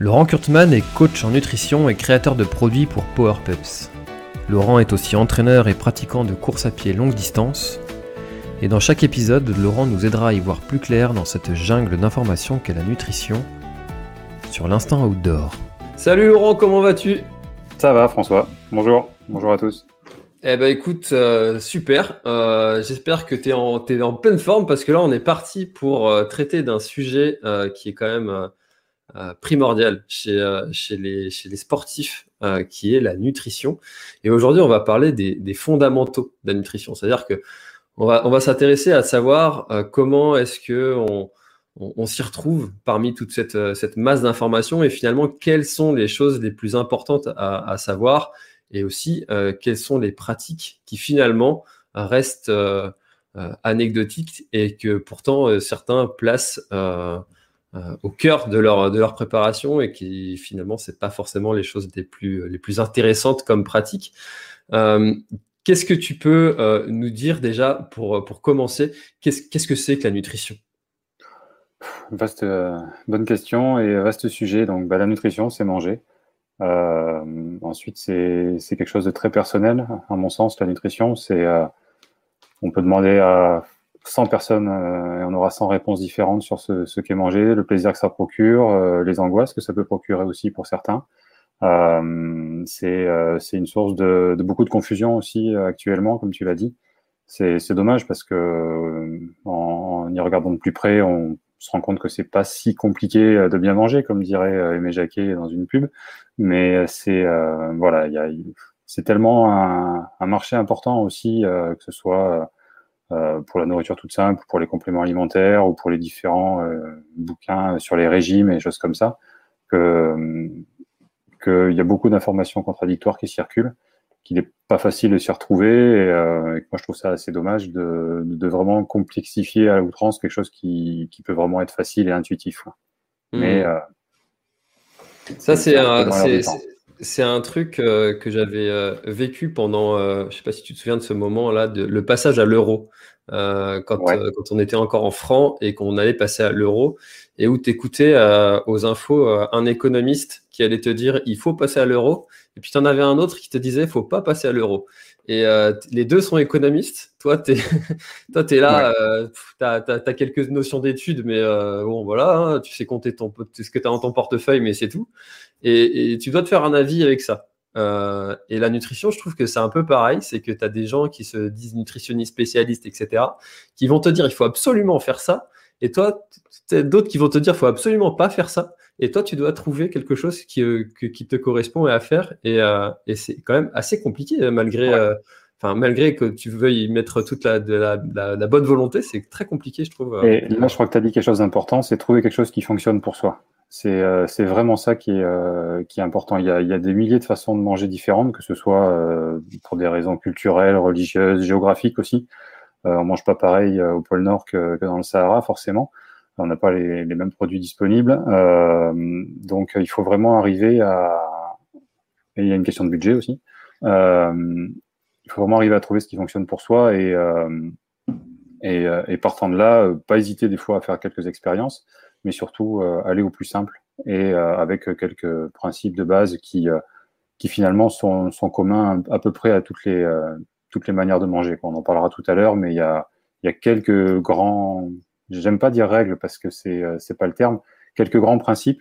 Laurent Kurtman est coach en nutrition et créateur de produits pour PowerPups. Laurent est aussi entraîneur et pratiquant de course à pied longue distance. Et dans chaque épisode, Laurent nous aidera à y voir plus clair dans cette jungle d'informations qu'est la nutrition sur l'instant outdoor. Salut Laurent, comment vas-tu ? Ça va François, bonjour à tous. Eh ben écoute, super, j'espère que t'es en pleine forme parce que là on est parti pour traiter d'un sujet qui est quand même primordial chez les sportifs, qui est la nutrition. Et aujourd'hui on va parler des fondamentaux de la nutrition, c'est-à-dire que on va s'intéresser à savoir comment est-ce que on s'y retrouve parmi toute cette masse d'informations et finalement quelles sont les choses les plus importantes à savoir et aussi quelles sont les pratiques qui finalement restent anecdotiques et que pourtant certains placent au cœur de leur préparation et qui finalement c'est pas forcément les choses les plus intéressantes comme pratiques. Qu'est-ce que tu peux nous dire déjà pour commencer, qu'est-ce que c'est que la nutrition ? Vaste, bonne question et vaste sujet. Donc, la nutrition, c'est manger. Ensuite, c'est quelque chose de très personnel. À mon sens, la nutrition, on peut demander à 100 personnes et on aura 100 réponses différentes sur ce qu'est manger, le plaisir que ça procure, les angoisses que ça peut procurer aussi pour certains. C'est une source de beaucoup de confusion aussi actuellement, comme tu l'as dit. C'est dommage parce que en y regardant de plus près, on se rend compte que c'est pas si compliqué de bien manger, comme dirait Aimé Jacquet dans une pub. Mais c'est tellement un marché important aussi, que ce soit pour la nourriture toute simple, pour les compléments alimentaires ou pour les différents bouquins sur les régimes et choses comme ça, qu'il y a beaucoup d'informations contradictoires qui circulent, qu'il n'est pas facile de s'y retrouver et que moi je trouve ça assez dommage de vraiment complexifier à outrance quelque chose qui peut vraiment être facile et intuitif. Mais ça c'est un truc que j'avais vécu pendant, je sais pas si tu te souviens de ce moment-là, le passage à l'euro, quand on était encore en francs et qu'on allait passer à l'euro, et où tu écoutais aux infos un économiste qui allait te dire il faut passer à l'euro, et puis tu en avais un autre qui te disait faut pas passer à l'euro. Et les deux sont économistes. Toi, t'es là, t'as quelques notions d'études, mais bon, voilà, hein, tu sais compter ce que tu as dans ton portefeuille, mais c'est tout. Et tu dois te faire un avis avec ça. Et la nutrition, je trouve que c'est un peu pareil, c'est que tu as des gens qui se disent nutritionnistes, spécialistes, etc., qui vont te dire il faut absolument faire ça, et toi, t'as d'autres qui vont te dire il faut absolument pas faire ça, et toi, tu dois trouver quelque chose qui te correspond à faire, et c'est quand même assez compliqué, malgré que tu veuilles mettre toute la bonne volonté, c'est très compliqué, je trouve. Et là, je crois que tu as dit quelque chose d'important, c'est trouver quelque chose qui fonctionne pour soi. C'est vraiment ça qui est important. Il y a des milliers de façons de manger différentes, que ce soit pour des raisons culturelles, religieuses, géographiques aussi. On mange pas pareil au pôle Nord que dans le Sahara, forcément. On n'a pas les mêmes produits disponibles. Donc, il faut vraiment arriver et il y a une question de budget aussi. Il faut vraiment arriver à trouver ce qui fonctionne pour soi et partant de là, pas hésiter des fois à faire quelques expériences, mais surtout aller au plus simple et avec quelques principes de base qui finalement sont communs à peu près à toutes les manières de manger. On en parlera tout à l'heure, mais il y a quelques grands, j'aime pas dire règles parce que c'est pas le terme, quelques grands principes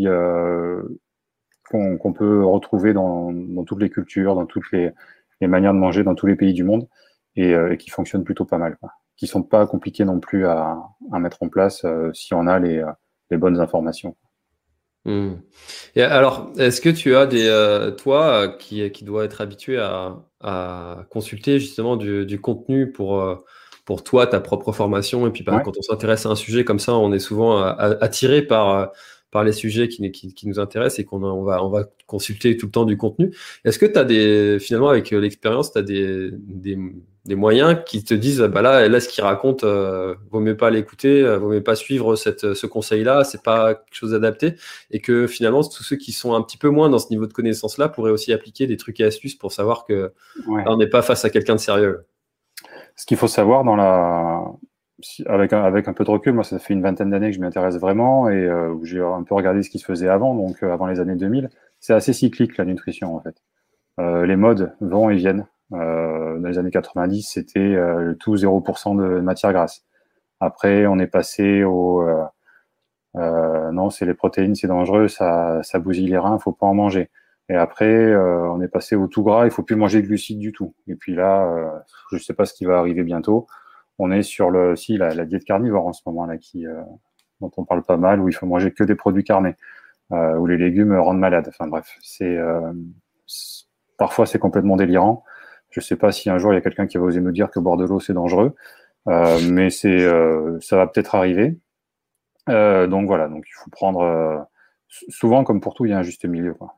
qu'on peut retrouver dans toutes les cultures, dans toutes les manières de manger dans tous les pays du monde et qui fonctionnent plutôt pas mal, qui sont pas compliqués non plus à mettre en place si on a les bonnes informations. Et alors, est-ce que tu as toi qui dois être habitué à consulter justement du contenu pour toi, ta propre formation, et puis quand on s'intéresse à un sujet comme ça, on est souvent attiré par les sujets qui nous intéressent et on va consulter tout le temps du contenu. Est-ce que tu as finalement avec l'expérience, tu as des moyens qui te disent là ce qu'il raconte, vaut mieux pas l'écouter, vaut mieux pas suivre ce conseil-là, c'est pas quelque chose d'adapté, et que finalement tous ceux qui sont un petit peu moins dans ce niveau de connaissance-là pourraient aussi appliquer des trucs et astuces pour savoir que là, on n'est pas face à quelqu'un de sérieux. Ce qu'il faut savoir avec un peu de recul, moi, ça fait une vingtaine d'années que je m'y intéresse vraiment et où j'ai un peu regardé ce qui se faisait avant, donc avant les années 2000. C'est assez cyclique, la nutrition, en fait. Les modes vont et viennent. Dans les années 90, c'était le tout 0% de matière grasse. Après, on est passé au non, c'est les protéines, c'est dangereux, ça bousille les reins, faut pas en manger. Et après, on est passé au tout gras, il faut plus manger de glucides du tout. Et puis là, je sais pas ce qui va arriver bientôt. On est sur la diète carnivore en ce moment là, dont on parle pas mal, où il faut manger que des produits carnés, où les légumes rendent malade. Enfin bref, parfois c'est complètement délirant. Je sais pas si un jour il y a quelqu'un qui va oser nous dire que boire de l'eau c'est dangereux, mais ça va peut-être arriver. Donc voilà, donc il faut prendre souvent comme pour tout, il y a un juste milieu, quoi.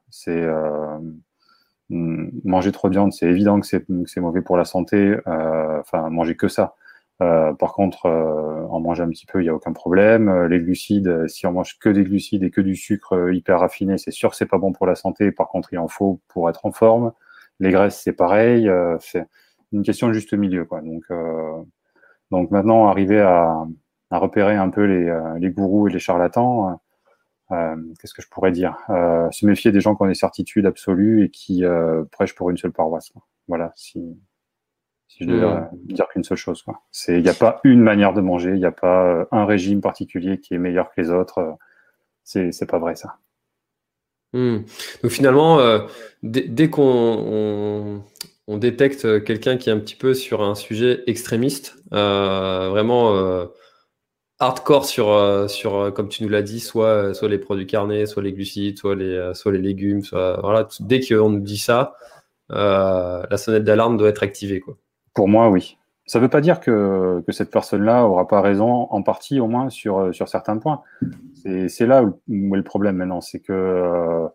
Manger trop de viande, c'est évident que c'est mauvais pour la santé. Enfin, manger que ça. Par contre, en manger un petit peu, il n'y a aucun problème. Les glucides, si on mange que des glucides et que du sucre hyper raffiné, c'est sûr que c'est pas bon pour la santé. Par contre, il en faut pour être en forme. Les graisses, c'est pareil. C'est une question de juste milieu, quoi. Donc maintenant, arriver à repérer un peu les gourous et les charlatans, qu'est-ce que je pourrais dire? Se méfier des gens qui ont des certitudes absolues et qui prêchent pour une seule paroisse, quoi. Voilà, si je devais dire qu'une seule chose, quoi. Il n'y a pas une manière de manger, il n'y a pas un régime particulier qui est meilleur que les autres. C'est pas vrai, ça. Donc finalement, dès qu'on détecte quelqu'un qui est un petit peu sur un sujet extrémiste, vraiment hardcore sur comme tu nous l'as dit, soit les produits carnés, soit les glucides, soit les légumes, voilà, dès qu'on nous dit ça, la sonnette d'alarme doit être activée, quoi. Pour moi, oui. Ça ne veut pas dire que cette personne-là aura pas raison, en partie au moins, sur certains points. C'est là où est le problème maintenant, c'est que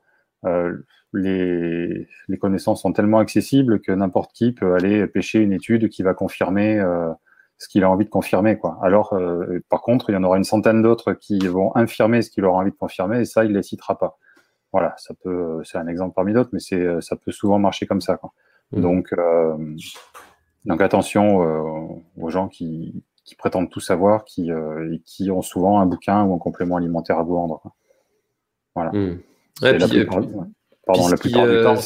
les connaissances sont tellement accessibles que n'importe qui peut aller pêcher une étude qui va confirmer ce qu'il a envie de confirmer, quoi. Alors, par contre, il y en aura une centaine d'autres qui vont infirmer ce qu'il aura envie de confirmer, et ça, il les citera pas. Voilà, c'est un exemple parmi d'autres, mais ça peut souvent marcher comme ça, quoi. Donc attention aux gens qui prétendent tout savoir, et qui ont souvent un bouquin ou un complément alimentaire à vous vendre, quoi. Voilà. La plupart du temps,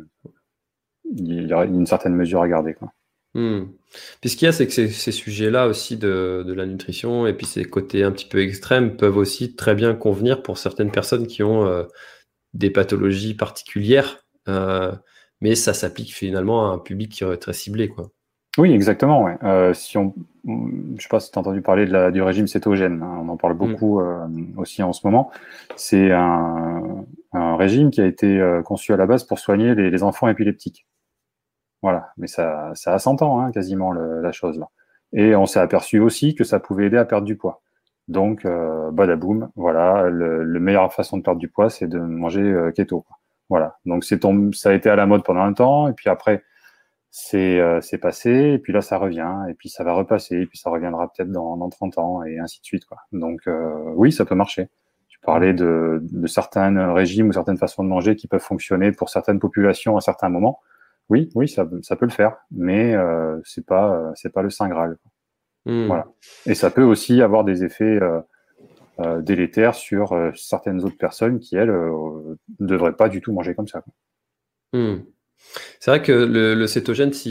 il y a une certaine mesure à garder, quoi. Puis ce qu'il y a, c'est que ces sujets-là aussi de la nutrition et puis ces côtés un petit peu extrêmes peuvent aussi très bien convenir pour certaines personnes qui ont des pathologies particulières, mais ça s'applique finalement à un public très ciblé, quoi. Oui, exactement. Ouais. Je sais pas si tu as entendu parler du régime cétogène, hein, on en parle beaucoup aussi en ce moment. C'est un régime qui a été conçu à la base pour soigner les enfants épileptiques. Voilà, mais ça a 100 ans, hein, quasiment, la chose, là. Et on s'est aperçu aussi que ça pouvait aider à perdre du poids. Donc, badaboum, voilà, la meilleure façon de perdre du poids, c'est de manger keto, quoi. Voilà, donc ça a été à la mode pendant un temps, et puis après, c'est passé, et puis là, ça revient, et puis ça va repasser, et puis ça reviendra peut-être dans 30 ans, et ainsi de suite, quoi. Donc, oui, ça peut marcher. Tu parlais de certains régimes ou certaines façons de manger qui peuvent fonctionner pour certaines populations à certains moments. Oui, ça peut le faire, mais c'est pas le Saint Graal. Voilà. Et ça peut aussi avoir des effets délétères sur certaines autres personnes qui, elles, ne devraient pas du tout manger comme ça, quoi. C'est vrai que le cétogène, si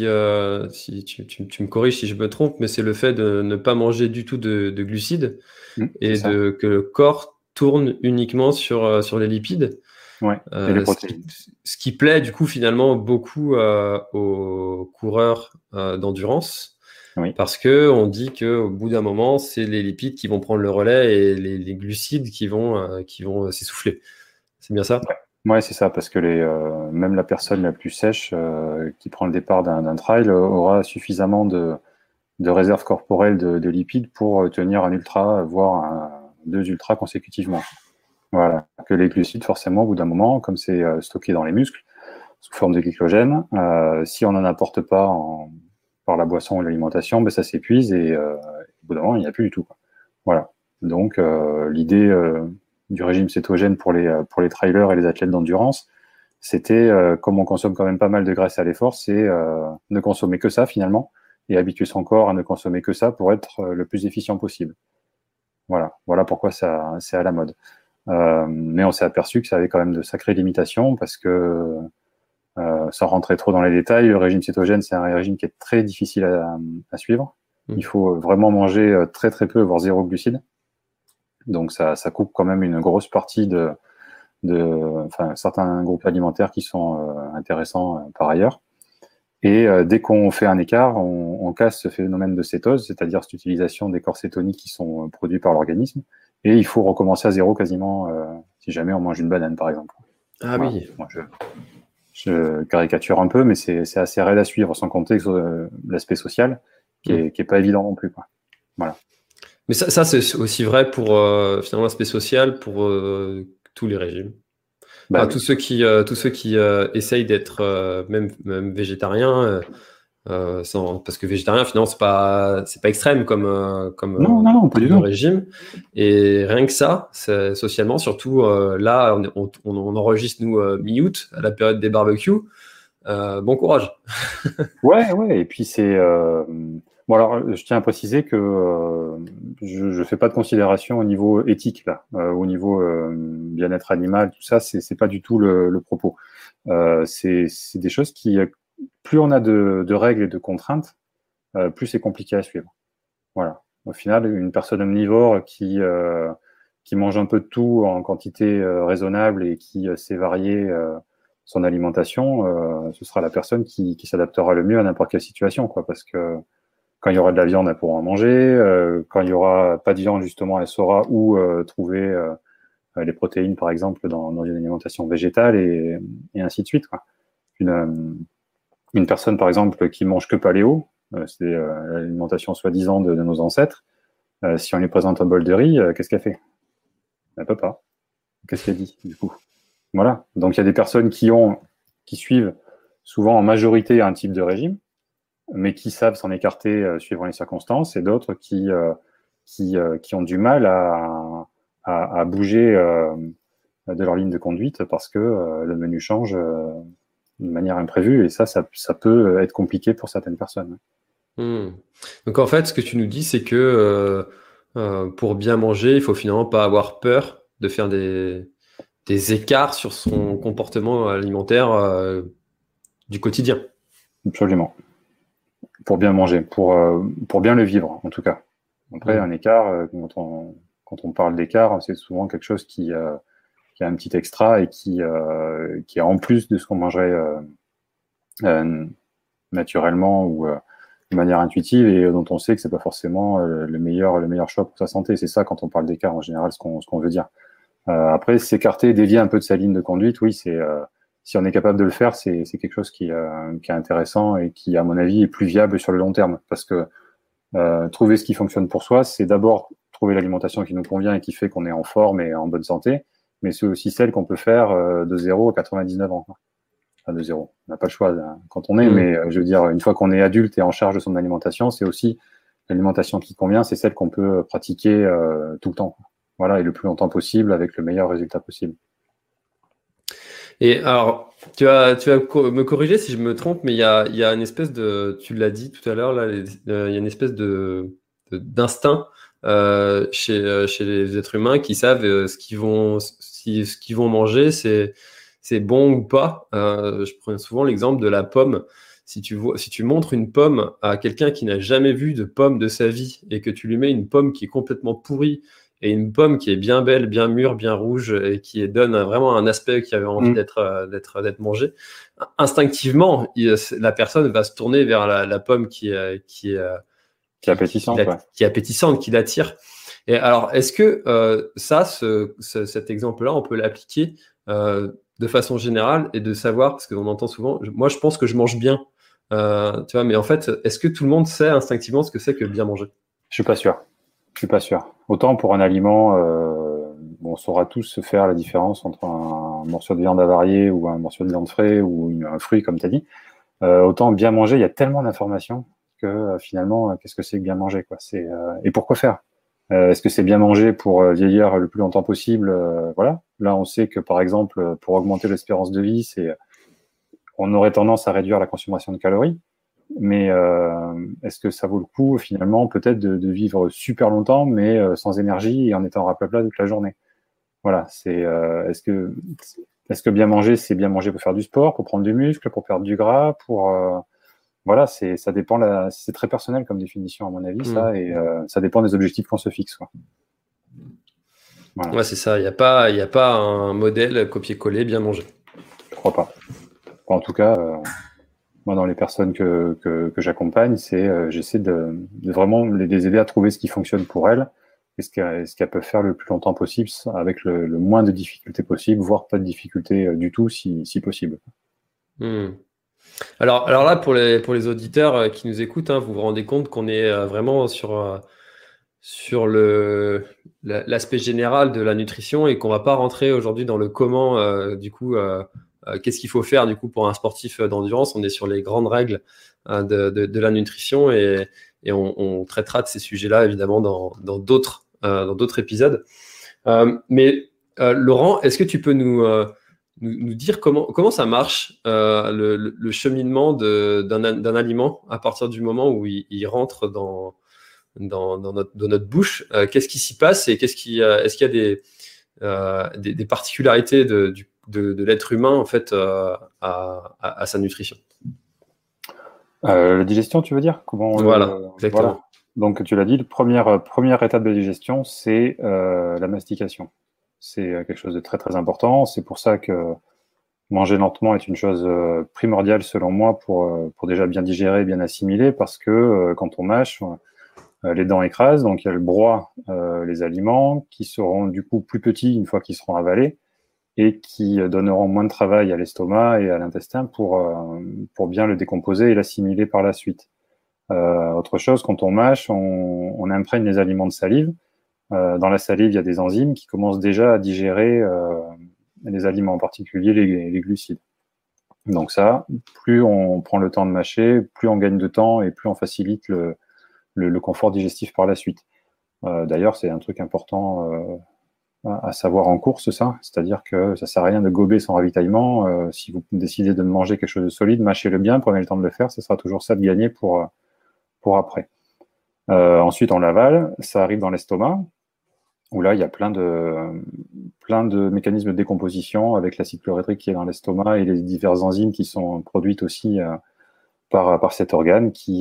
tu me corriges si je me trompe, mais c'est le fait de ne pas manger du tout de glucides et que le corps tourne uniquement sur les lipides. Ouais, et les protéines. Ce qui plaît du coup finalement beaucoup aux coureurs d'endurance, parce que on dit que au bout d'un moment, c'est les lipides qui vont prendre le relais et les glucides qui vont s'essouffler. C'est bien ça? Ouais, c'est ça, parce que même la personne la plus sèche qui prend le départ d'un trail aura suffisamment de réserves corporelles de lipides pour tenir un ultra, voire 2 ultras consécutivement. Voilà, que les glucides, forcément, au bout d'un moment, comme c'est stocké dans les muscles, sous forme de glycogène, si on n'en apporte pas par la boisson ou l'alimentation, ben ça s'épuise et au bout d'un moment, il n'y a plus du tout, quoi. Voilà. Donc, l'idée du régime cétogène pour les trailers et les athlètes d'endurance, c'était, comme on consomme quand même pas mal de graisse à l'effort, c'est ne consommer que ça, finalement, et habituer son corps à ne consommer que ça pour être le plus efficient possible. Voilà pourquoi c'est à la mode. Mais on s'est aperçu que ça avait quand même de sacrées limitations parce que, sans rentrer trop dans les détails, le régime cétogène, c'est un régime qui est très difficile à suivre. Il faut vraiment manger très très peu, voire zéro glucides. Donc ça coupe quand même une grosse partie enfin, certains groupes alimentaires qui sont intéressants par ailleurs. Et dès qu'on fait un écart, on casse ce phénomène de cétose, c'est-à-dire cette utilisation des corps cétoniques qui sont produits par l'organisme. Et il faut recommencer à zéro quasiment si jamais on mange une banane, par exemple. Ah voilà. Oui. Moi, je caricature un peu, mais c'est assez raide à suivre, sans compter l'aspect social qui est pas évident non plus, quoi. Voilà. Mais ça c'est aussi vrai pour finalement l'aspect social pour tous les régimes. Bah, oui. Tous ceux qui essayent d'être même végétariens, parce que végétarien finalement c'est pas extrême comme non, pas du tout. Régime. Et rien que ça, socialement, surtout là, on enregistre nous mi-août à la période des barbecues. Bon courage. Ouais. Et puis c'est bon, alors, je tiens à préciser que je fais pas de considération au niveau éthique, là, au niveau bien-être animal, tout ça, c'est pas du tout le propos. C'est des choses qui, plus on a de règles et de contraintes, plus c'est compliqué à suivre. Voilà. Au final, une personne omnivore qui mange un peu de tout en quantité raisonnable et qui sait varier son alimentation, ce sera la personne qui s'adaptera le mieux à n'importe quelle situation, quoi, parce que quand il y aura de la viande, elle pourra en manger. Quand il y aura pas de viande, justement, elle saura où trouver les protéines, par exemple, dans une alimentation végétale et ainsi de suite, quoi. Une personne, par exemple, qui mange que paléo, c'est l'alimentation soi-disant de nos ancêtres. Si on lui présente un bol de riz, qu'est-ce qu'elle fait? Elle peut pas. Qu'est-ce qu'elle dit, du coup? Voilà. Donc, il y a des personnes qui suivent souvent en majorité un type de régime, mais qui savent s'en écarter suivant les circonstances, et d'autres qui ont du mal à bouger de leur ligne de conduite parce que le menu change de manière imprévue, et ça peut être compliqué pour certaines personnes. Donc en fait, ce que tu nous dis, c'est que pour bien manger, il faut finalement pas avoir peur de faire des écarts sur son comportement alimentaire du quotidien. Absolument. Pour bien manger, pour bien le vivre, en tout cas. Après, un écart, quand on parle d'écart, c'est souvent quelque chose qui a un petit extra et qui est en plus de ce qu'on mangerait naturellement ou de manière intuitive, et dont on sait que c'est pas forcément le meilleur choix pour sa santé. C'est ça, quand on parle d'écart, en général, ce qu'on veut dire. Après, s'écarter, dévier un peu de sa ligne de conduite, oui, si on est capable de le faire, c'est quelque chose qui est intéressant et qui, à mon avis, est plus viable sur le long terme. Parce que trouver ce qui fonctionne pour soi, c'est d'abord trouver l'alimentation qui nous convient et qui fait qu'on est en forme et en bonne santé, mais c'est aussi celle qu'on peut faire de 0 à 99 ans. Enfin, de 0. On n'a pas le choix quand on est, mais je veux dire, une fois qu'on est adulte et en charge de son alimentation, c'est aussi l'alimentation qui convient, c'est celle qu'on peut pratiquer tout le temps. Voilà, et le plus longtemps possible avec le meilleur résultat possible. Et alors, tu vas me corriger si je me trompe, mais il y a une espèce de, tu l'as dit tout à l'heure, là, il y a une espèce d'instinct chez les êtres humains qui savent ce qu'ils vont manger, c'est bon ou pas. Je prends souvent l'exemple de la pomme. Si tu montres une pomme à quelqu'un qui n'a jamais vu de pomme de sa vie et que tu lui mets une pomme qui est complètement pourrie et une pomme qui est bien belle, bien mûre, bien rouge et qui donne vraiment un aspect qui avait envie d'être mangé, instinctivement, la personne va se tourner vers la pomme qui est appétissante, qui est appétissante, qui l'attire. Et alors, est-ce que cet exemple-là, on peut l'appliquer de façon générale et de savoir, parce qu'on entend souvent, moi je pense que je mange bien, tu vois, mais en fait, est-ce que tout le monde sait instinctivement ce que c'est que bien manger? Je suis pas sûr. Autant pour un aliment, on saura tous faire la différence entre un morceau de viande avarié ou un morceau de viande frais ou un fruit, comme tu as dit. Autant bien manger, il y a tellement d'informations que finalement, qu'est-ce que c'est que bien manger, quoi. Et pourquoi faire? Est-ce que c'est bien manger pour vieillir le plus longtemps possible? Voilà. Là, on sait que, par exemple, pour augmenter l'espérance de vie, on aurait tendance à réduire la consommation de calories. mais est-ce que ça vaut le coup finalement peut-être de vivre super longtemps, mais sans énergie et en étant raplapla toute la journée? Voilà, est-ce que bien manger, c'est bien manger pour faire du sport, pour prendre du muscle, pour perdre du gras, voilà, ça dépend. C'est très personnel comme définition à mon avis, ça, et ça dépend des objectifs qu'on se fixe, quoi. Voilà. Ouais, c'est ça. Il n'y a pas un modèle copier-coller bien mangé. Je crois pas. En tout cas, moi, dans les personnes que j'accompagne, j'essaie de vraiment les aider à trouver ce qui fonctionne pour elles et ce qu'elles peuvent faire le plus longtemps possible avec le moins de difficultés possible, voire pas de difficultés du tout si possible. Alors là, pour les auditeurs qui nous écoutent, vous vous rendez compte qu'on est vraiment sur l'aspect général de la nutrition et qu'on va pas rentrer aujourd'hui dans le comment, qu'est-ce qu'il faut faire du coup pour un sportif d'endurance. On est sur les grandes règles de la nutrition et on traitera de ces sujets-là évidemment dans d'autres épisodes. Mais Laurent, est-ce que tu peux nous dire comment ça marche le cheminement d'un aliment à partir du moment où il rentre dans notre bouche? Qu'est-ce qui s'y passe et est-ce qu'il y a des particularités de l'être humain en fait à sa nutrition? La digestion, tu veux dire? Voilà, exactement. Voilà. Donc tu l'as dit, première étape de digestion, c'est la mastication. C'est quelque chose de très très important. C'est pour ça que manger lentement est une chose primordiale selon moi pour déjà bien digérer, bien assimiler, parce que quand on mâche, les dents écrasent, donc elles broient les aliments qui seront du coup plus petits une fois qu'ils seront avalés et qui donneront moins de travail à l'estomac et à l'intestin pour bien le décomposer et l'assimiler par la suite. Autre chose, quand on mâche, on imprègne les aliments de salive. Dans la salive, il y a des enzymes qui commencent déjà à digérer les aliments, en particulier les glucides. Donc ça, plus on prend le temps de mâcher, plus on gagne de temps et plus on facilite le confort digestif par la suite. D'ailleurs, c'est un truc important à savoir en course, ça. C'est-à-dire que ça sert à rien de gober son ravitaillement. Si vous décidez de manger quelque chose de solide, mâchez-le bien, prenez le temps de le faire. Ce sera toujours ça de gagner pour après. Ensuite, on l'avale. Ça arrive dans l'estomac, où là, il y a plein de mécanismes de décomposition avec l'acide chlorhydrique qui est dans l'estomac et les diverses enzymes qui sont produites aussi par cet organe qui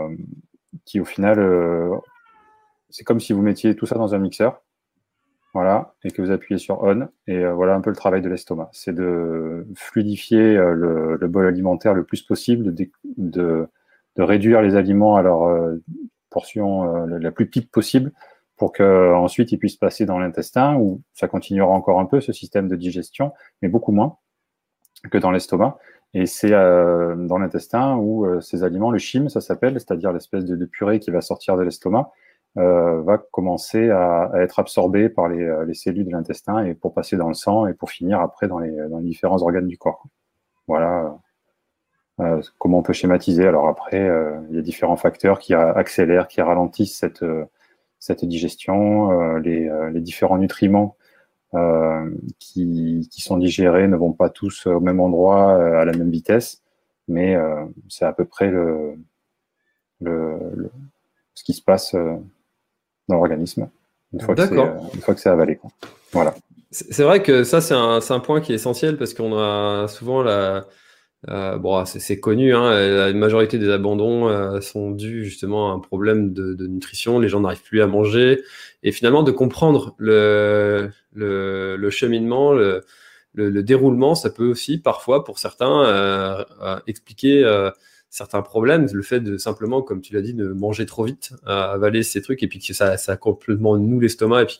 au final, c'est comme si vous mettiez tout ça dans un mixeur, voilà, et que vous appuyez sur on, et voilà un peu le travail de l'estomac. C'est de fluidifier le bol alimentaire le plus possible, de réduire les aliments à leur portion la plus petite possible, pour qu'ensuite ils puissent passer dans l'intestin, où ça continuera encore un peu, ce système de digestion, mais beaucoup moins que dans l'estomac. Et c'est dans l'intestin où ces aliments, le chyme, ça s'appelle, c'est-à-dire l'espèce de purée qui va sortir de l'estomac, va commencer à être absorbé par les cellules de l'intestin et pour passer dans le sang et pour finir après dans les différents organes du corps. Voilà comment on peut schématiser. Alors après, il y a différents facteurs qui accélèrent, qui ralentissent cette digestion. Les différents nutriments qui sont digérés ne vont pas tous au même endroit à la même vitesse, mais c'est à peu près ce qui se passe dans l'organisme une fois que c'est avalé, quoi. Voilà. C'est vrai que ça, c'est un point qui est essentiel parce qu'on a souvent c'est connu, la majorité des abandons sont dus justement à un problème de nutrition. Les gens n'arrivent plus à manger et finalement de comprendre le cheminement, le déroulement, ça peut aussi parfois pour certains expliquer certains problèmes. Le fait de simplement, comme tu l'as dit, de manger trop vite, avaler ces trucs et puis que ça complètement noue l'estomac et puis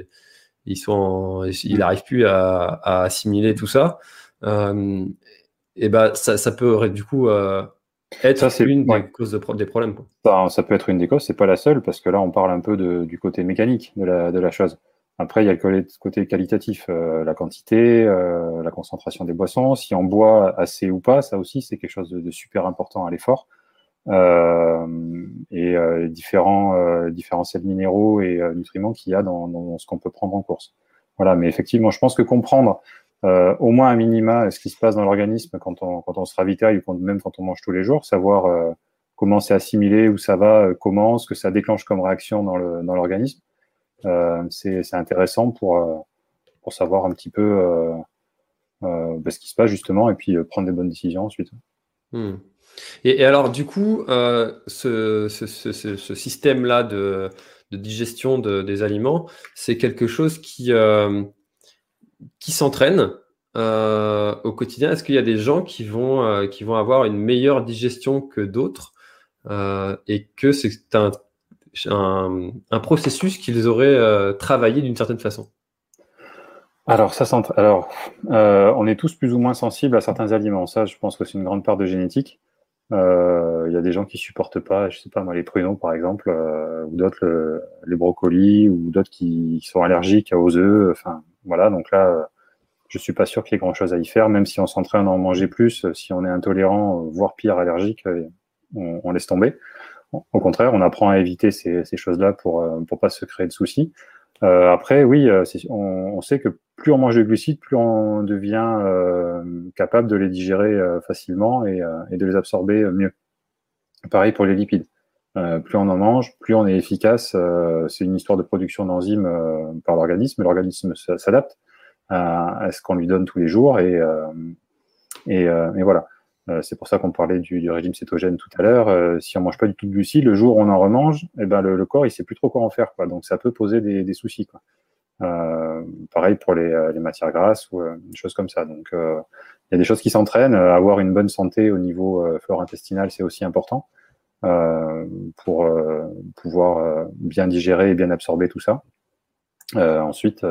qu'il n'arrive plus à assimiler tout ça. Et ça peut du coup être une des causes des problèmes, quoi. Ça peut être une des causes, c'est pas la seule, parce que là on parle un peu du côté mécanique de la chose. Après il y a le côté qualitatif, la quantité, la concentration des boissons, si on boit assez ou pas, ça aussi c'est quelque chose de super important à l'effort. Et différents sels minéraux et nutriments qu'il y a dans ce qu'on peut prendre en course. Voilà, mais effectivement, je pense que comprendre au moins un minima ce qui se passe dans l'organisme quand on se ravitaille ou même quand on mange tous les jours, savoir comment c'est assimilé, où ça va, comment, ce que ça déclenche comme réaction dans l'organisme. C'est intéressant pour savoir un petit peu ce qui se passe justement et puis prendre des bonnes décisions ensuite. Et alors, du coup, ce système-là de digestion des aliments, c'est quelque chose qui s'entraîne au quotidien. Est-ce qu'il y a des gens qui vont avoir une meilleure digestion que d'autres et que c'est un processus qu'ils auraient travaillé d'une certaine façon? Alors, on est tous plus ou moins sensibles à certains aliments. Ça, je pense que c'est une grande part de génétique. Il y a des gens qui supportent pas, je sais pas moi, les pruneaux par exemple, ou d'autres les brocolis, ou d'autres qui sont allergiques aux œufs. Enfin, voilà. Donc là, je suis pas sûr qu'il y ait grand chose à y faire, même si on s'entraîne à en manger plus. Si on est intolérant, voire pire allergique, on laisse tomber. Au contraire, on apprend à éviter ces choses-là pour pas se créer de soucis. Après, oui, on sait que plus on mange de glucides, plus on devient capable de les digérer facilement et de les absorber mieux. Pareil pour les lipides. Plus on en mange, plus on est efficace. C'est une histoire de production d'enzymes par l'organisme. L'organisme s'adapte à ce qu'on lui donne tous les jours et voilà. C'est pour ça qu'on parlait du régime cétogène tout à l'heure. Si on mange pas du tout de glucides, le jour où on en remange, eh ben le corps il sait plus trop quoi en faire, quoi. Donc ça peut poser des soucis, quoi. Pareil pour les matières grasses ou des choses comme ça. Donc il y a des choses qui s'entraînent. Avoir une bonne santé au niveau flore intestinale, c'est aussi important pour pouvoir bien digérer et bien absorber tout ça. Ensuite,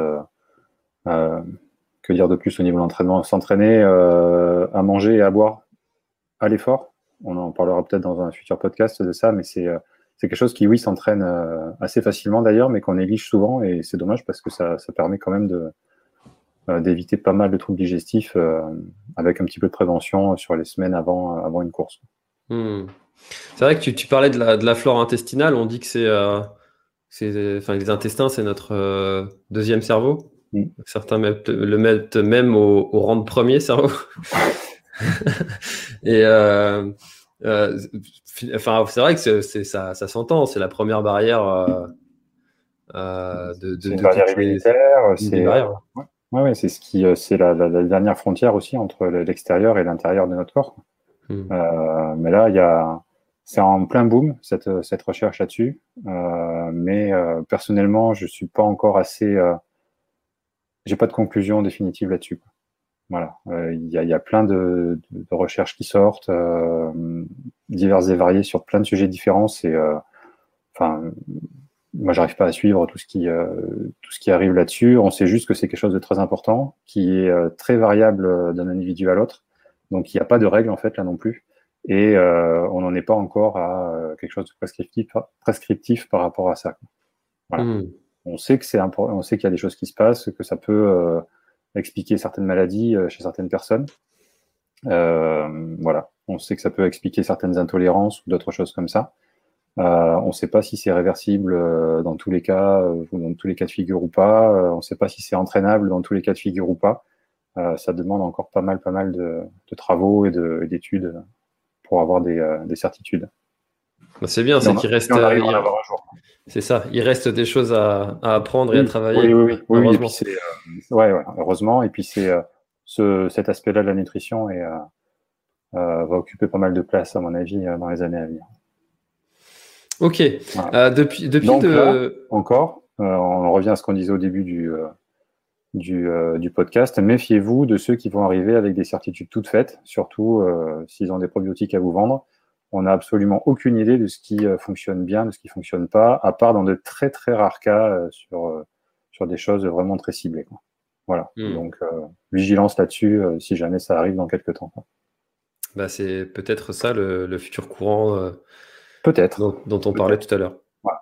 que dire de plus au niveau de l'entraînement? S'entraîner à manger et à boire à l'effort. On en parlera peut-être dans un futur podcast de ça, mais c'est quelque chose qui, oui, s'entraîne assez facilement d'ailleurs, mais qu'on néglige souvent, et c'est dommage parce que ça permet quand même d'éviter pas mal de troubles digestifs avec un petit peu de prévention sur les semaines avant une course. C'est vrai que tu parlais de la flore intestinale. On dit que les intestins, c'est notre deuxième cerveau. Certains le mettent même au rang de premier cerveau. Et c'est vrai que ça s'entend. C'est la première barrière c'est une barrière immunitaire. C'est la dernière frontière aussi entre l'extérieur et l'intérieur de notre corps. Mais là, c'est en plein boom cette recherche là-dessus. Mais personnellement, je suis pas encore assez. J'ai pas de conclusion définitive là-dessus. Voilà, il y a plein de recherches qui sortent, diverses et variées sur plein de sujets différents. Moi, j'arrive pas à suivre tout ce qui arrive là-dessus. On sait juste que c'est quelque chose de très important, qui est très variable d'un individu à l'autre. Donc, il n'y a pas de règle en fait là non plus. Et on n'en est pas encore à quelque chose de prescriptif par rapport à ça. Voilà. On sait que c'est important, on sait qu'il y a des choses qui se passent, que ça peut expliquer certaines maladies chez certaines personnes. Voilà. On sait que ça peut expliquer certaines intolérances ou d'autres choses comme ça. On ne sait pas si c'est réversible dans tous les cas, dans tous les cas de figure ou pas. On ne sait pas si c'est entraînable dans tous les cas de figure ou pas. Ça demande encore pas mal de travaux et d'études pour avoir des certitudes. C'est bien, c'est qu'il reste. C'est ça, il reste des choses à apprendre et à travailler. Oui. Et puis heureusement. Et puis cet aspect-là de la nutrition va occuper pas mal de place, à mon avis, dans les années à venir. Ok. Voilà. Depuis donc là, encore, on revient à ce qu'on disait au début du podcast. Méfiez-vous de ceux qui vont arriver avec des certitudes toutes faites, surtout s'ils ont des probiotiques à vous vendre. On n'a absolument aucune idée de ce qui fonctionne bien, de ce qui fonctionne pas, à part dans de très très rares cas sur des choses vraiment très ciblées, quoi. Voilà. Donc vigilance là-dessus si jamais ça arrive dans quelques temps, quoi. Bah, c'est peut-être ça le futur courant peut-être dont on parlait tout à l'heure.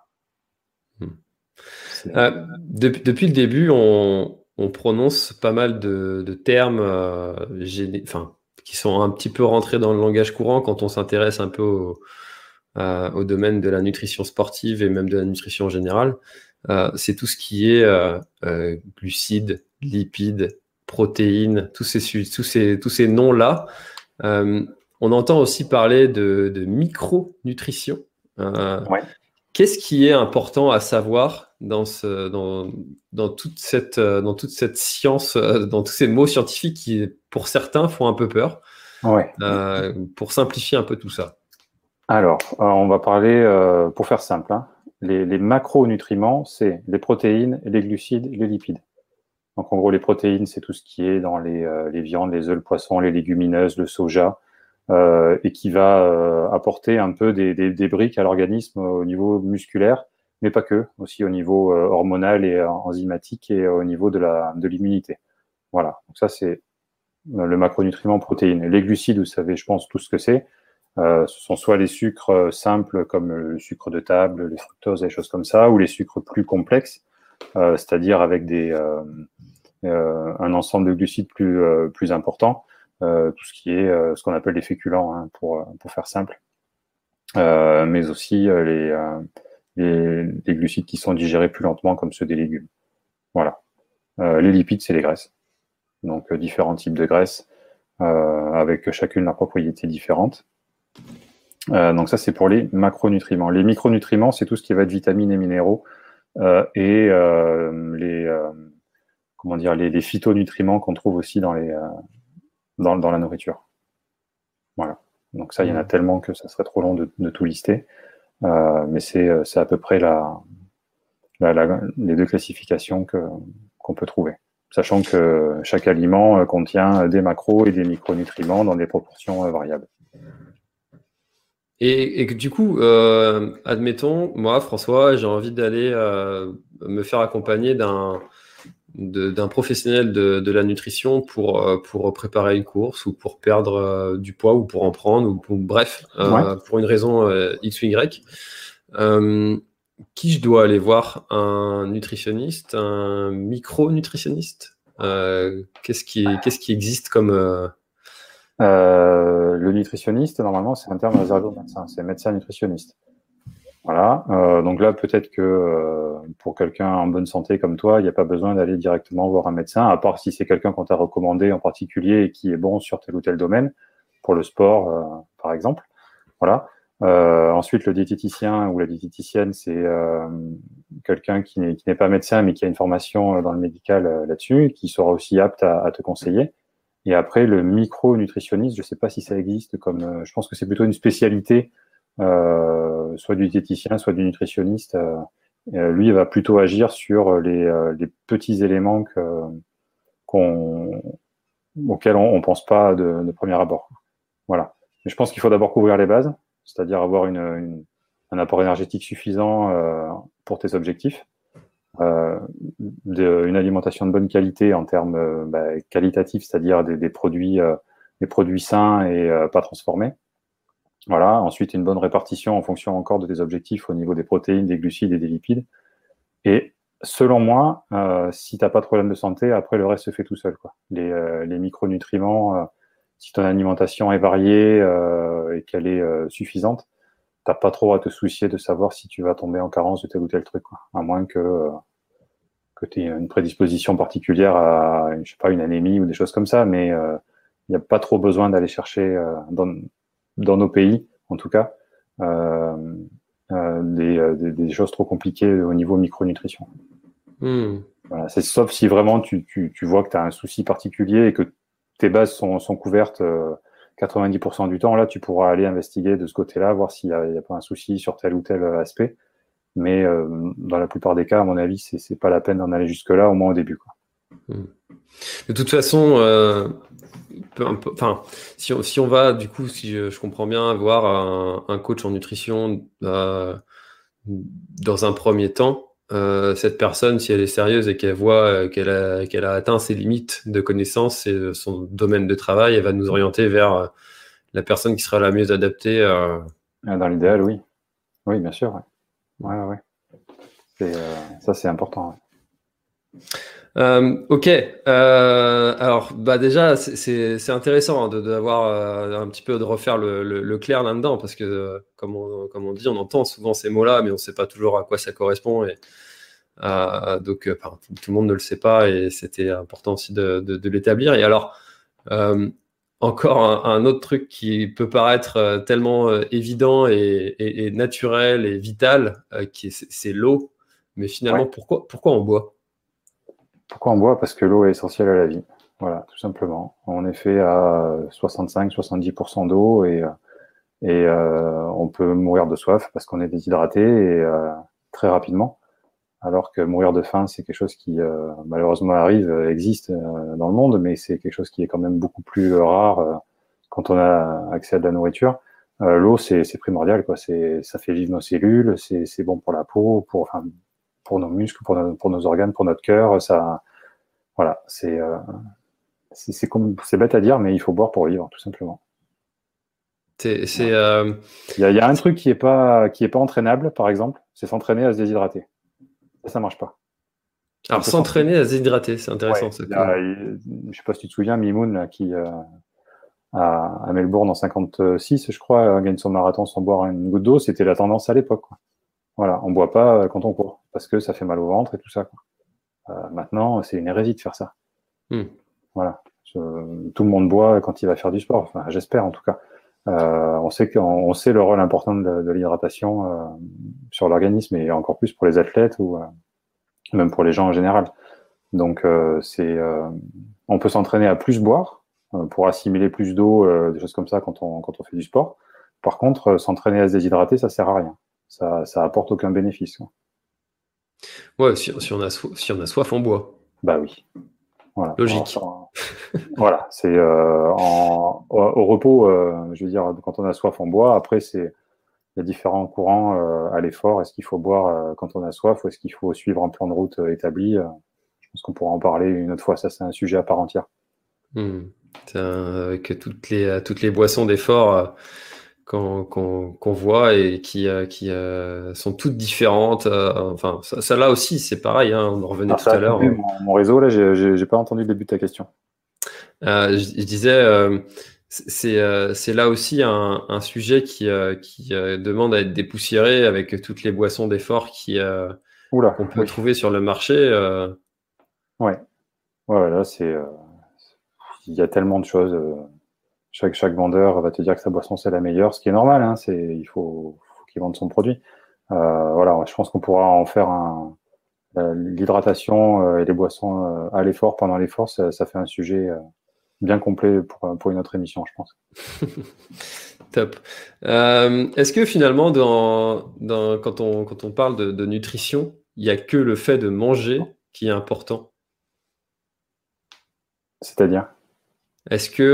Voilà. Depuis le début, on prononce pas mal de termes qui sont un petit peu rentrés dans le langage courant quand on s'intéresse un peu au domaine de la nutrition sportive et même de la nutrition en général. C'est tout ce qui est glucides, lipides, protéines, tous ces noms-là. on entend aussi parler de micronutrition. Ouais. Qu'est-ce qui est important à savoir dans toute cette science, dans tous ces mots scientifiques qui, pour certains, font un peu peur, Ouais. pour simplifier un peu tout ça? Alors, on va parler, pour faire simple, hein, les macronutriments, c'est les protéines, les glucides, les lipides. Donc, en gros, les protéines, c'est tout ce qui est dans les viandes, les œufs, le poisson, les légumineuses, le soja, et qui va apporter un peu des briques à l'organisme au niveau musculaire, mais pas que, aussi au niveau hormonal et enzymatique et au niveau de l'immunité. Voilà, donc ça c'est le macronutriment protéines. Les glucides, vous savez, je pense, tout ce que c'est. Ce sont soit les sucres simples comme le sucre de table, le fructose, des choses comme ça, ou les sucres plus complexes, c'est-à-dire avec un ensemble de glucides plus important, tout ce qui est ce qu'on appelle les féculents, hein, pour faire simple, mais aussi les glucides qui sont digérés plus lentement, comme ceux des légumes. Voilà. Les lipides, c'est les graisses. Donc, différents types de graisses, avec chacune leur propriété différente. Donc, ça, c'est pour les macronutriments. Les micronutriments, c'est tout ce qui va être vitamines et minéraux, et les phytonutriments qu'on trouve aussi dans la nourriture. Voilà. Donc ça, il y en a tellement que ça serait trop long de tout lister. Mais c'est à peu près les deux classifications qu'on peut trouver. Sachant que chaque aliment contient des macros et des micronutriments dans des proportions variables. Et que du coup, admettons, moi, François, j'ai envie d'aller me faire accompagner d'un professionnel de la nutrition pour préparer une course ou pour perdre du poids ou pour en prendre, ou bref, pour une raison X ou Y. Qui je dois aller voir? Un nutritionniste, un micronutritionniste? Qu'est-ce qui existe comme... Le nutritionniste, normalement, c'est un terme réservé aux médecins. C'est médecin nutritionniste. Voilà. Donc là, peut-être que pour quelqu'un en bonne santé comme toi, il n'y a pas besoin d'aller directement voir un médecin, à part si c'est quelqu'un qu'on t'a recommandé en particulier et qui est bon sur tel ou tel domaine, pour le sport, par exemple. Voilà. Ensuite, le diététicien ou la diététicienne, c'est quelqu'un qui n'est pas médecin, mais qui a une formation dans le médical là-dessus, qui sera aussi apte à te conseiller. Et après, le micronutritionniste, je ne sais pas si ça existe comme. Je pense que c'est plutôt une spécialité, soit du diététicien, soit du nutritionniste. Lui, il va plutôt agir sur les petits éléments auxquels on ne pense pas de premier abord. Voilà. Mais je pense qu'il faut d'abord couvrir les bases, c'est-à-dire avoir un apport énergétique suffisant pour tes objectifs. Une alimentation de bonne qualité en termes qualitatifs, c'est-à-dire des produits sains et pas transformés. Voilà. Ensuite, une bonne répartition en fonction encore de tes objectifs au niveau des protéines, des glucides et des lipides. Et selon moi, si tu n'as pas de problème de santé, après le reste se fait tout seul, quoi. Les micronutriments, si ton alimentation est variée et qu'elle est suffisante, t'as pas trop à te soucier de savoir si tu vas tomber en carence de tel ou tel truc, quoi. À moins que tu aies une prédisposition particulière à, je sais pas, une anémie ou des choses comme ça, mais il n'y a pas trop besoin d'aller chercher dans nos pays, en tout cas, des choses trop compliquées au niveau micronutrition. Voilà, sauf si vraiment tu vois que tu as un souci particulier et que tes bases sont couvertes 90% du temps, là, tu pourras aller investiguer de ce côté-là, voir s'il n'y a pas un souci sur tel ou tel aspect. Mais dans la plupart des cas, à mon avis, c'est pas la peine d'en aller jusque-là, au moins au début, quoi. De toute façon, si on va, du coup, si je comprends bien, voir un coach en nutrition dans un premier temps, cette personne, si elle est sérieuse et qu'elle voit qu'elle a atteint ses limites de connaissances et son domaine de travail, elle va nous orienter vers la personne qui sera la mieux adaptée. Dans l'idéal, oui. Oui, bien sûr. Ouais. Ça, c'est important. Ok. Alors, déjà, c'est intéressant d'avoir un petit peu de refaire le clair là-dedans, parce que comme on dit, on entend souvent ces mots-là, mais on ne sait pas toujours à quoi ça correspond. Et donc, tout le monde ne le sait pas, et c'était important aussi de l'établir. Et alors, encore un autre truc qui peut paraître tellement évident et naturel et vital, c'est l'eau. Mais finalement, Ouais. pourquoi on boit? Pourquoi on boit? Parce que l'eau est essentielle à la vie. Voilà, tout simplement. On est fait à 65-70% d'eau et on peut mourir de soif parce qu'on est déshydraté et très rapidement. Alors que mourir de faim, c'est quelque chose qui malheureusement arrive, existe dans le monde, mais c'est quelque chose qui est quand même beaucoup plus rare quand on a accès à de la nourriture. L'eau, c'est primordial, quoi. Ça fait vivre nos cellules, c'est bon pour la peau, enfin, pour nos muscles, pour nos organes, pour notre cœur. Ça, voilà, c'est bête à dire, mais il faut boire pour vivre, tout simplement. C'est, Voilà. Il y a un truc qui est pas entraînable, par exemple, c'est s'entraîner à se déshydrater. Ça marche pas. On Alors, peut s'entraîner. s'entraîner à se déshydrater, c'est intéressant. Ouais. Ça. Je sais pas si tu te souviens, Mimoun, là, qui à Melbourne en 56, je crois, gagne son marathon sans boire une goutte d'eau. C'était la tendance à l'époque, quoi. Voilà, on boit pas quand on court parce que ça fait mal au ventre et tout ça, quoi. Maintenant, c'est une hérésie de faire ça. Voilà. Tout le monde boit quand il va faire du sport. Enfin, j'espère en tout cas. On sait le rôle important de l'hydratation sur l'organisme et encore plus pour les athlètes ou même pour les gens en général. Donc, on peut s'entraîner à plus boire pour assimiler plus d'eau, des choses comme ça quand on fait du sport. Par contre, s'entraîner à se déshydrater, ça sert à rien. Ça apporte aucun bénéfice, quoi. Ouais, si on a soif, on boit. Bah oui. Voilà. Logique. Voilà. C'est au repos, je veux dire, quand on a soif, on boit. Après, il y a différents courants à l'effort. Est-ce qu'il faut boire quand on a soif ou est-ce qu'il faut suivre un plan de route établi? Je pense qu'on pourra en parler une autre fois. Ça, c'est un sujet à part entière. Avec toutes les boissons d'effort qu'on voit et qui sont toutes différentes. Enfin, ça là aussi, c'est pareil. Hein, on en revenait Alors, tout ça a à l'heure. coupé mon réseau. Là, j'ai pas entendu le début de ta question. Je disais, c'est là aussi un sujet qui demande à être dépoussiéré avec toutes les boissons d'effort qu'on peut trouver sur le marché. Ouais. Là, il y a tellement de choses. Chaque vendeur va te dire que sa boisson c'est la meilleure, ce qui est normal. Hein, il faut qu'il vende son produit. Voilà, je pense qu'on pourra en faire l'hydratation et les boissons à l'effort pendant l'effort. Ça fait un sujet bien complet pour une autre émission, je pense. Top. Est-ce que finalement, quand on parle de nutrition, il n'y a que le fait de manger qui est important? C'est-à-dire? Est-ce que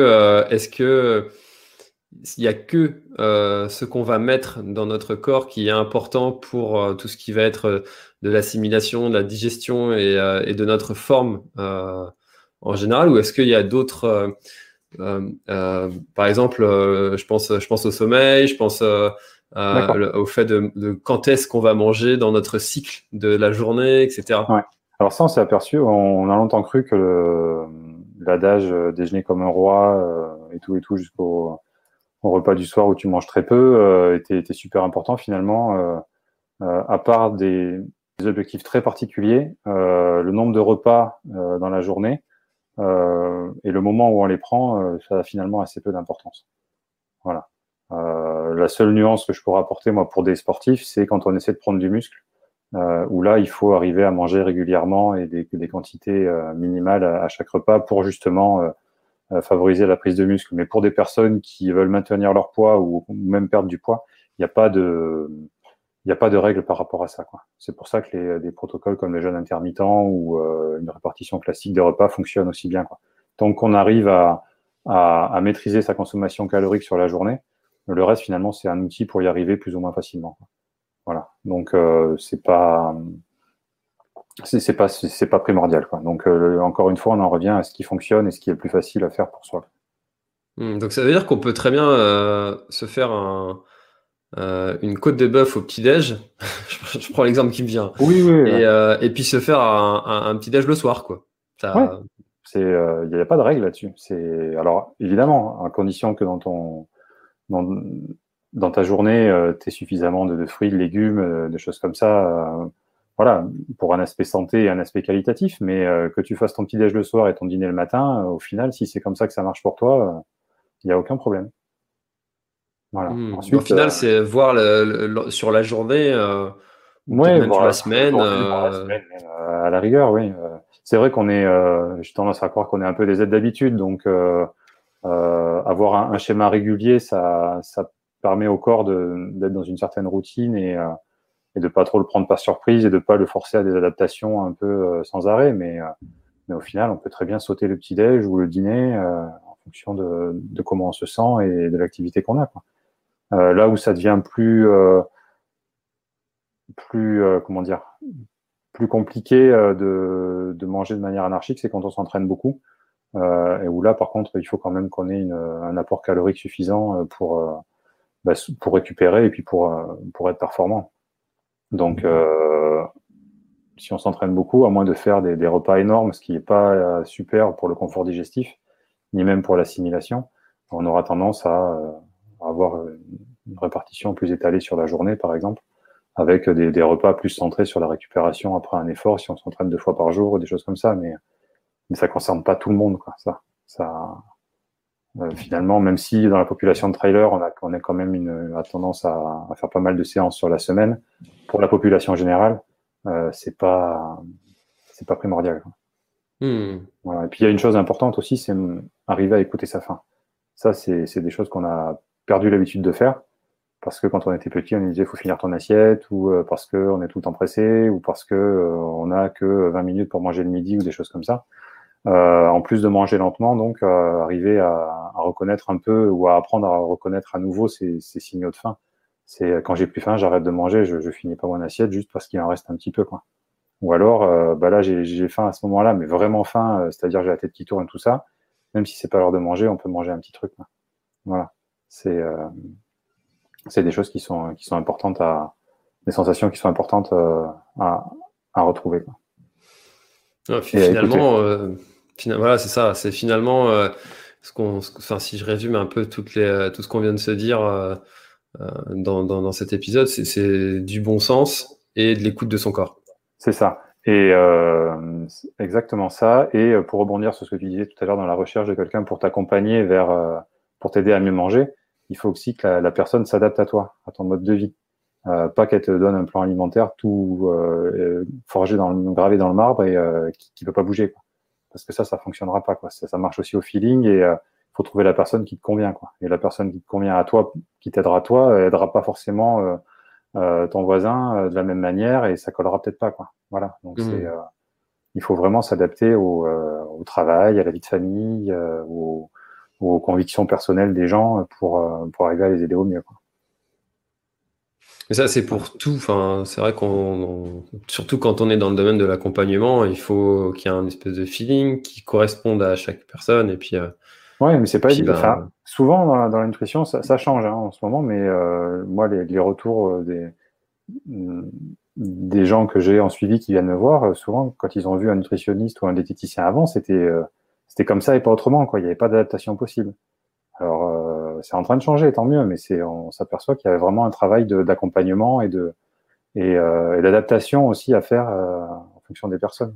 il n'y a que ce qu'on va mettre dans notre corps qui est important pour tout ce qui va être de l'assimilation, de la digestion et de notre forme en général, ou est-ce qu'il y a d'autres par exemple, je pense au sommeil, je pense au fait de quand est-ce qu'on va manger dans notre cycle de la journée, etc. Ouais. Alors ça, on s'est aperçu, on a longtemps cru que l'adage déjeuner comme un roi et tout jusqu'au repas du soir où tu manges très peu était super important finalement. À part des objectifs très particuliers, le nombre de repas dans la journée et le moment où on les prend, ça a finalement assez peu d'importance. Voilà. La seule nuance que je pourrais apporter, moi, pour des sportifs, c'est quand on essaie de prendre du muscle, où là, il faut arriver à manger régulièrement et des quantités minimales à chaque repas pour justement favoriser la prise de muscle. Mais pour des personnes qui veulent maintenir leur poids ou même perdre du poids, il n'y a pas de règle par rapport à ça, quoi. C'est pour ça que des protocoles comme le jeûne intermittent ou une répartition classique des repas fonctionnent aussi bien, quoi. Tant qu'on arrive à maîtriser sa consommation calorique sur la journée, le reste finalement c'est un outil pour y arriver plus ou moins facilement, quoi. Voilà. Donc c'est pas primordial, quoi. Donc encore une fois, on en revient à ce qui fonctionne et ce qui est le plus facile à faire pour soi. Donc ça veut dire qu'on peut très bien se faire une côte de bœuf au petit-déj. Je prends l'exemple qui me vient. Oui. Et puis se faire un petit-déj le soir, quoi. Ouais. Il n'y a pas de règle là-dessus. Alors évidemment, à condition que dans ta journée, tu aies suffisamment de fruits, de légumes, de choses comme ça. Voilà, pour un aspect santé et un aspect qualitatif, mais que tu fasses ton petit déj le soir et ton dîner le matin, au final, si c'est comme ça que ça marche pour toi, Il n'y a aucun problème. Voilà. Au final, c'est voir sur la journée ou peut-être même sur la semaine. Voir la semaine, même, à la rigueur, oui. C'est vrai qu'on est, j'ai tendance à croire qu'on est un peu des aides d'habitude, donc avoir un schéma régulier, ça permet au corps d'être dans une certaine routine et de pas trop le prendre par surprise et de pas le forcer à des adaptations un peu sans arrêt. Mais au final, on peut très bien sauter le petit-déj ou le dîner en fonction de comment on se sent et de l'activité qu'on a, quoi. Là où ça devient plus comment dire, plus compliqué de manger de manière anarchique, c'est quand on s'entraîne beaucoup. Et où là, par contre, il faut quand même qu'on ait un apport calorique suffisant pour récupérer et puis pour être performant. Donc, si on s'entraîne beaucoup, à moins de faire des repas énormes, ce qui n'est pas super pour le confort digestif, ni même pour l'assimilation, on aura tendance à avoir une répartition plus étalée sur la journée, par exemple, avec des repas plus centrés sur la récupération après un effort, si on s'entraîne 2 fois par jour ou des choses comme ça. Mais ça concerne pas tout le monde, quoi. Finalement, même si dans la population de trailers, on a quand même a tendance à faire pas mal de séances sur la semaine, pour la population générale, c'est pas primordial, quoi. Voilà. Et puis il y a une chose importante aussi, c'est arriver à écouter sa faim. Ça, c'est des choses qu'on a perdu l'habitude de faire, parce que quand on était petit, on nous disait faut finir ton assiette, ou parce qu'on est tout le temps pressé, ou parce que on n'a que 20 minutes pour manger le midi, ou des choses comme ça. En plus de manger lentement, donc arriver à reconnaître un peu ou à apprendre à reconnaître à nouveau ces signaux de faim. C'est quand j'ai plus faim, j'arrête de manger, je finis pas mon assiette juste parce qu'il en reste un petit peu, quoi. Ou alors, là j'ai faim à ce moment-là, mais vraiment faim, c'est-à-dire j'ai la tête qui tourne, tout ça. Même si c'est pas l'heure de manger, on peut manger un petit truc, quoi. Voilà. C'est des choses qui sont importantes des sensations qui sont importantes à retrouver, quoi. Voilà, c'est ça. C'est finalement si je résume un peu tout ce qu'on vient de se dire dans cet épisode, c'est du bon sens et de l'écoute de son corps. C'est ça. Et exactement ça. Et pour rebondir sur ce que tu disais tout à l'heure dans la recherche de quelqu'un pour t'accompagner pour t'aider à mieux manger, il faut aussi que la personne s'adapte à toi, à ton mode de vie. Pas qu'elle te donne un plan alimentaire tout gravé dans le marbre et qui peut pas bouger, quoi. Parce que ça fonctionnera pas, quoi. Ça marche aussi au feeling et faut trouver la personne qui te convient, quoi. Et la personne qui te convient à toi, qui t'aidera toi, aidera pas forcément ton voisin de la même manière et ça collera peut-être pas, quoi. Voilà. Donc il faut vraiment s'adapter au travail, à la vie de famille, aux convictions personnelles des gens pour arriver à les aider au mieux, quoi. Mais ça, c'est pour tout. Enfin, c'est vrai surtout quand on est dans le domaine de l'accompagnement, il faut qu'il y ait un espèce de feeling qui corresponde à chaque personne. Et puis, ouais, mais c'est pas évident. Enfin, souvent dans la nutrition, ça change en ce moment, mais moi, les retours des gens que j'ai en suivi qui viennent me voir, souvent, quand ils ont vu un nutritionniste ou un diététicien avant, c'était comme ça et pas autrement, quoi. Il n'y avait pas d'adaptation possible. Alors, c'est en train de changer, tant mieux, mais on s'aperçoit qu'il y avait vraiment un travail d'accompagnement et d'adaptation aussi à faire en fonction des personnes.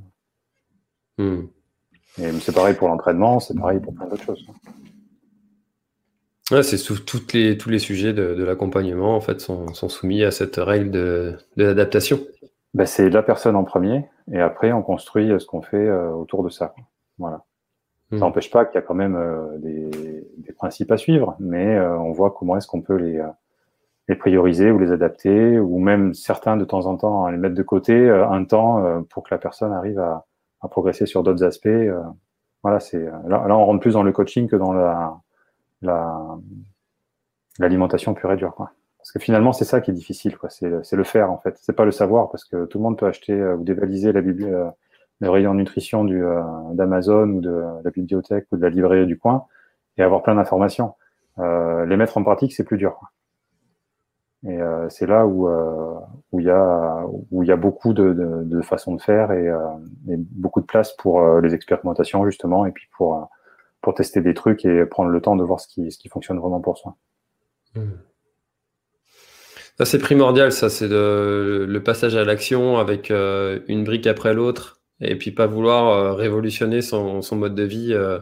Et c'est pareil pour l'entraînement, c'est pareil pour plein d'autres choses. Ouais, c'est tous les sujets de l'accompagnement en fait sont soumis à cette règle de l'adaptation. Ben, c'est la personne en premier, et après on construit ce qu'on fait autour de ça. Voilà. Ça n'empêche pas qu'il y a quand même des principes à suivre, mais on voit comment est-ce qu'on peut les prioriser ou les adapter, ou même certains de temps en temps les mettre de côté un temps pour que la personne arrive à progresser sur d'autres aspects. Voilà, là on rentre plus dans le coaching que dans l'alimentation pure et dure, quoi. Parce que finalement c'est ça qui est difficile, quoi. C'est le faire en fait. C'est pas le savoir, parce que tout le monde peut acheter ou dévaliser le rayon nutrition d'Amazon ou de la bibliothèque ou de la librairie du coin et avoir plein d'informations. Les mettre en pratique, c'est plus dur, quoi. Et c'est là où il y a beaucoup de façons de faire et beaucoup de place pour les expérimentations, justement, et puis pour tester des trucs et prendre le temps de voir ce qui fonctionne vraiment pour soi. Ça, c'est primordial, ça, c'est le passage à l'action avec une brique après l'autre, et puis pas vouloir révolutionner son mode de vie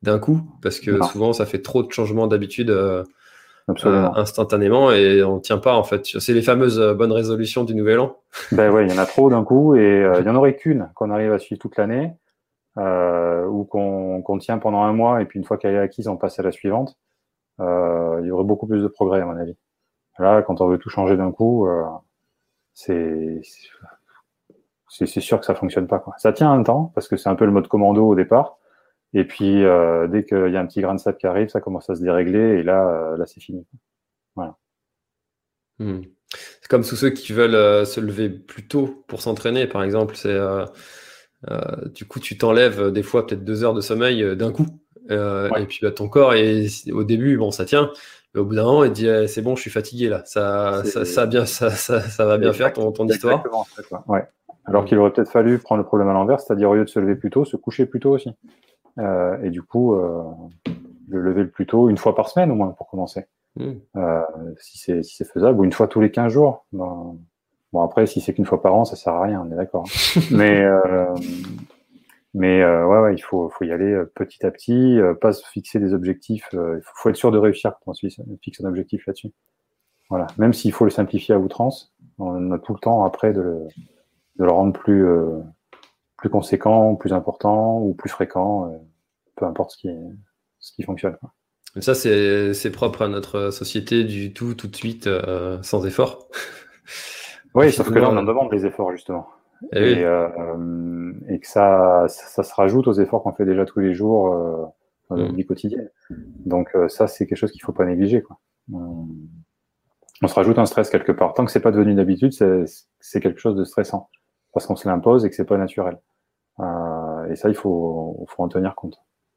d'un coup, parce que souvent ça fait trop de changements d'habitude instantanément et on ne tient pas en fait. C'est les fameuses bonnes résolutions du nouvel an. Ben ouais, il y en a trop d'un coup et il n'y en aurait qu'une qu'on arrive à suivre toute l'année ou qu'on tient pendant un mois et puis une fois qu'elle est acquise, on passe à la suivante. Il y aurait beaucoup plus de progrès à mon avis. Là, quand on veut tout changer d'un coup, c'est sûr que ça fonctionne pas, quoi. Ça tient un temps parce que c'est un peu le mode commando au départ. Et puis, dès qu'il y a un petit grain de sable qui arrive, ça commence à se dérégler et là c'est fini. Voilà. C'est comme tous ceux qui veulent se lever plus tôt pour s'entraîner, par exemple. C'est du coup, tu t'enlèves des fois peut-être 2 heures de sommeil d'un coup. Et puis ton corps, au début, bon, ça tient. Mais au bout d'un moment, il te dit c'est bon, je suis fatigué là. Ça va bien faire ton histoire. Exactement, en fait, ouais. Alors qu'il aurait peut-être fallu prendre le problème à l'envers, c'est-à-dire au lieu de se lever plus tôt, se coucher plus tôt aussi. Et du coup, le lever le plus tôt, une fois par semaine au moins pour commencer. Si c'est faisable, ou une fois tous les 15 jours. Bon, après, si c'est qu'une fois par an, ça sert à rien, on est d'accord. Mais ouais, il faut y aller petit à petit, pas se fixer des objectifs. Il faut être sûr de réussir quand on fixe un objectif là-dessus. Voilà. Même s'il faut le simplifier à outrance, on a tout le temps après de le rendre plus conséquent, plus important ou plus fréquent, peu importe ce qui fonctionne, quoi. Ça, c'est propre à notre société du tout de suite, sans effort. Oui, sauf que là, on en demande des efforts, justement. Et que ça se rajoute aux efforts qu'on fait déjà tous les jours dans notre vie quotidienne. Donc ça, c'est quelque chose qu'il ne faut pas négliger, quoi. On se rajoute un stress quelque part. Tant que c'est pas devenu d'habitude, c'est quelque chose de stressant. Parce qu'on se l'impose et que c'est pas naturel. Et ça, il faut en tenir compte.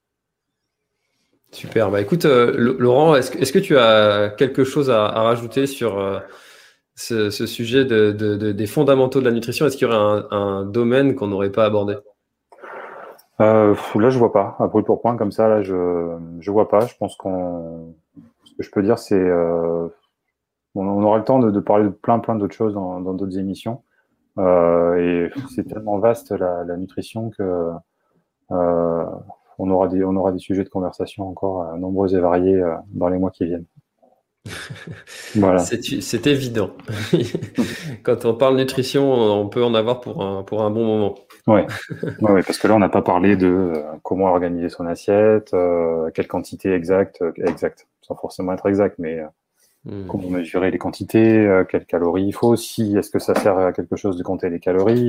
Super. Bah écoute, Laurent, est-ce que tu as quelque chose à rajouter sur ce sujet des fondamentaux de la nutrition? Est-ce qu'il y aurait un domaine qu'on n'aurait pas abordé? Là, je vois pas. À brûle pour point comme ça, là, je vois pas. Je pense ce que je peux dire, c'est on aura le temps de parler de plein d'autres choses dans d'autres émissions. Et c'est tellement vaste la nutrition que on aura des sujets de conversation encore nombreux et variés dans les mois qui viennent. Voilà. C'est évident. Quand on parle nutrition, on peut en avoir pour un bon moment. Ouais, parce que là, on n'a pas parlé de comment organiser son assiette, quelle quantité exacte, sans forcément être exact, mais comment mesurer les quantités, quelles calories il faut, est-ce que ça sert à quelque chose de compter les calories,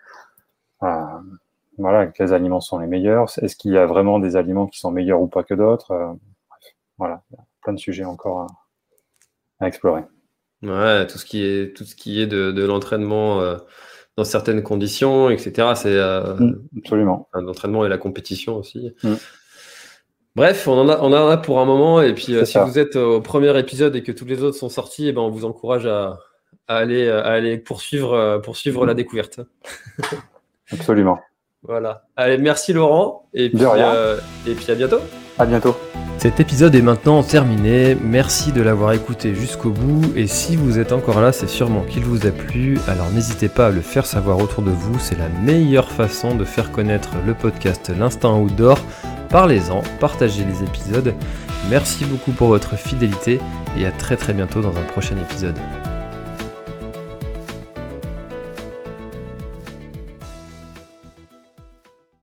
voilà, quels aliments sont les meilleurs, est-ce qu'il y a vraiment des aliments qui sont meilleurs ou pas que d'autres, bref, voilà, il y a plein de sujets encore à explorer. Ouais, tout ce qui est de l'entraînement dans certaines conditions, etc. C'est absolument. L'entraînement et la compétition aussi. Bref, on en a pour un moment. Et puis, si vous êtes au premier épisode et que tous les autres sont sortis, on vous encourage à aller poursuivre la découverte. Absolument. Voilà. Allez, merci Laurent. Et puis à bientôt. À bientôt. Cet épisode est maintenant terminé. Merci de l'avoir écouté jusqu'au bout. Et si vous êtes encore là, c'est sûrement qu'il vous a plu. Alors n'hésitez pas à le faire savoir autour de vous. C'est la meilleure façon de faire connaître le podcast L'Instinct Outdoor. Parlez-en, partagez les épisodes. Merci beaucoup pour votre fidélité et à très bientôt dans un prochain épisode.